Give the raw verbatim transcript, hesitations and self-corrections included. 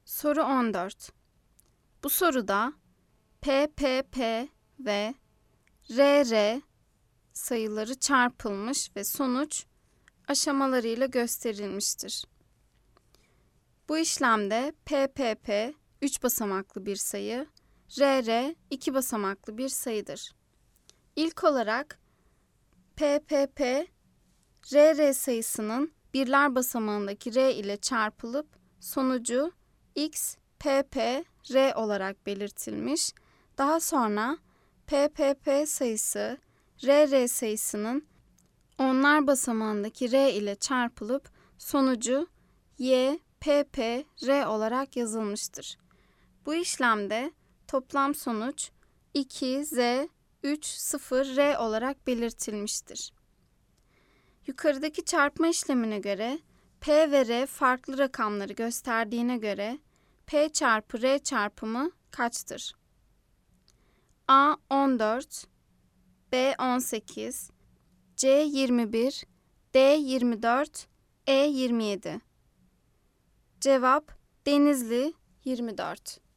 Soru on dört. Bu soruda P P P ve R R sayıları çarpılmış ve sonuç aşamalarıyla gösterilmiştir. Bu işlemde P P P üç basamaklı bir sayı, R R iki basamaklı bir sayıdır. İlk olarak P P P, R R sayısının birler basamağındaki R ile çarpılıp sonucu X P P R olarak belirtilmiş. Daha sonra P P P sayısı R R sayısının onlar basamağındaki R ile çarpılıp sonucu Y P P R olarak yazılmıştır. Bu işlemde toplam sonuç iki Z üç sıfır R olarak belirtilmiştir. Yukarıdaki çarpma işlemine göre P ve R farklı rakamları gösterdiğine göre P çarpı R çarpımı kaçtır? A on dört, B on sekiz, C yirmi bir, D yirmi dört, E yirmi yedi. Cevap Denizli yirmi dört.